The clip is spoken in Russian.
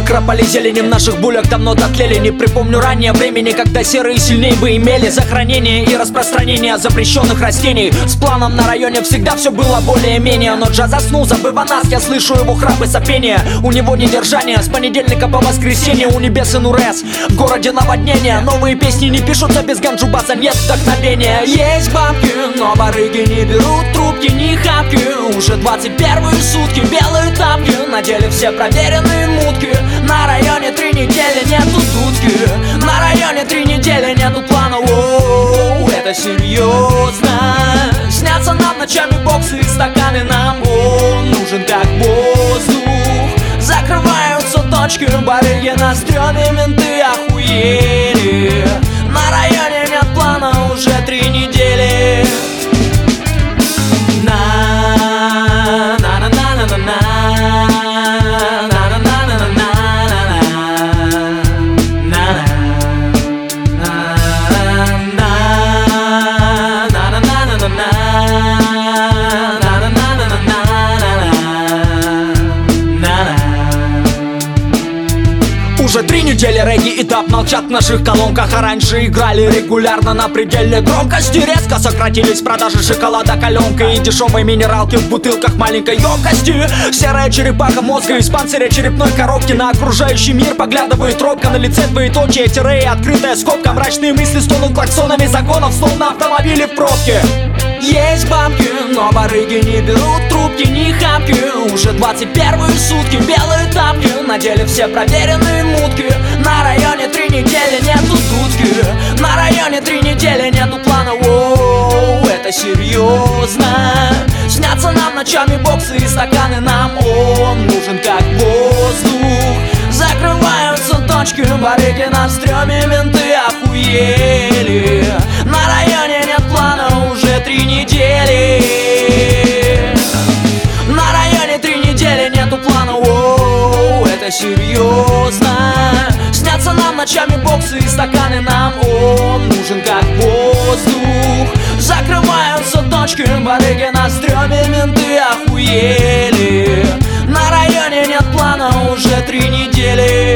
крапали зелени, в наших булях давно дотлели. Не припомню ранее времени, когда серые сильнее бы имели за хранение и распространение запрещенных растений. С планом на районе всегда все было более-менее, но Джа заснул, забыв о нас, я слышу его храп и сопение. У него недержание с понедельника по воскресенье, у небес и Нурес. В городе наводнение, новые песни не пишутся без ганджубаса, нет вдохновения. Есть бабки, но барыги не берут трубки, ни хапки. Уже 21-е сутки, белые тапки, на деле все проверенные мутки. На районе 3 недели нету дудки, на районе 3 недели нету плана. Воу, это серьезно. Снятся нам ночами боксы и стаканы, нам он нужен как воздух. Закрываются точки, барыги на стреме, менты охуели. На районе нет плана уже 3 недели. Уже 3 недели регги и тап молчат в наших колонках, а раньше играли регулярно на пределе громкости. Резко сократились продажи шоколада каленкой и дешевой минералки в бутылках маленькой емкости. Серая черепаха мозга из панциря черепной коробки. На окружающий мир поглядывает робко, на лице двоеточие, тире и открытая скобка. Мрачные мысли стонут клаксонами загонов, словно автомобили в пробке. Есть бабки, но барыги не берут трубки, ни хапки. Уже 21-е сутки, белые тапки, на деле все проверенные мутки. На районе 3 недели нету дудки, на районе 3 недели нету плана. Воу, это серьезно. Снятся нам ночами боксы и стаканы, нам он нужен как воздух. Закрываются точки, барыги на стреме, менты охуели. На районе нет плана уже 3 недели. На районе 3 недели нету плана. Воу, это серьезно. Снятся нам ночами боксы и стаканы, нам он нужен как воздух. Закрываются точки, барыги на стреме, менты охуели. На районе нет плана уже 3 недели.